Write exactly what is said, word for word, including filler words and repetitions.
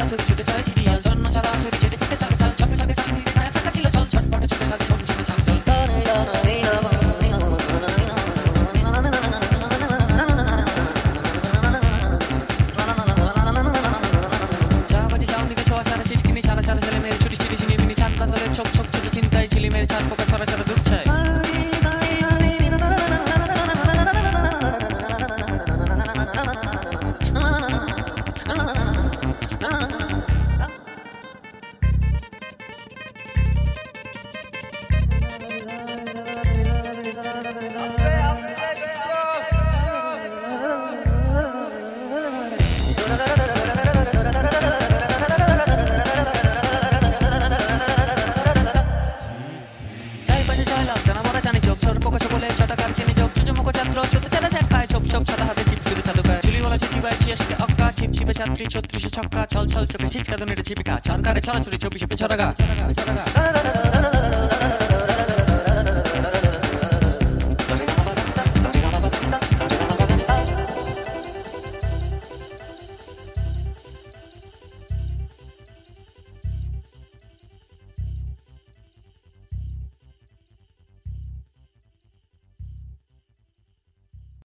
ছুরি ছুটে চলে সিরিয়াল জন্য চলা ছুরি ছেড়ে ছুটে চল চল ছকে ছকে চাঁদ দিতে ছায়া ছাকা ছিল চল ছটপটে ছুটে চলে ঝুম ঝুমে ছাপ চল চা বাজি চাউন দিকে ছোঁয়া ছাড়া ছিটকিনি ছাড়া ছাড়া ছেলে মেয়ের ছুটি ছিটি ছিনি মিনি ছাদ বাঁধলে ছোপ ছোপ ছোট চিন্তায় ছিলি মেয়ের ছাদ পোকা ছড়া ছড়া দূর ছায় ছাত্রী ছত্রিশে ছক্কা ছল ছল চোখে ছিচকা দনের ছিপিকা সরকারে ছড়াছড়ি চব্বিশে ছড়াগা